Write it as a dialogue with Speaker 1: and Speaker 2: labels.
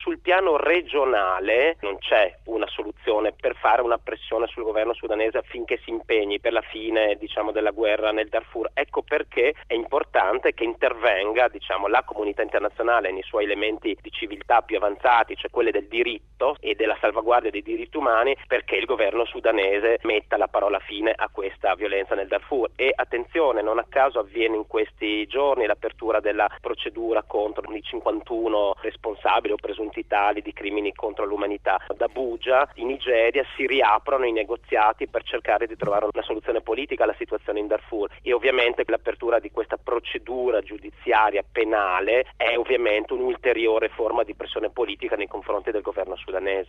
Speaker 1: sul piano regionale non c'è una soluzione per fare una pressione sul governo sudanese affinché si impegni per la fine, della guerra nel Darfur. Ecco perché è importante che intervenga, la comunità internazionale nei suoi elementi di civiltà più avanzati, cioè quelle del diritto e della salvaguardia dei diritti umani, perché il governo sudanese metta la parola fine a questa violenza nel Darfur. E attenzione, non a caso avviene in questi giorni l'apertura della procedura contro i 51 responsabili o presunti tali di crimini contro l'umanità. Ad Abuja, in Nigeria, si riaprono i negoziati per cercare di trovare una soluzione politica alla situazione in Darfur, e ovviamente l'apertura di questa procedura giudiziaria penale è ovviamente un'ulteriore forma di pressione politica nei confronti del governo sudanese.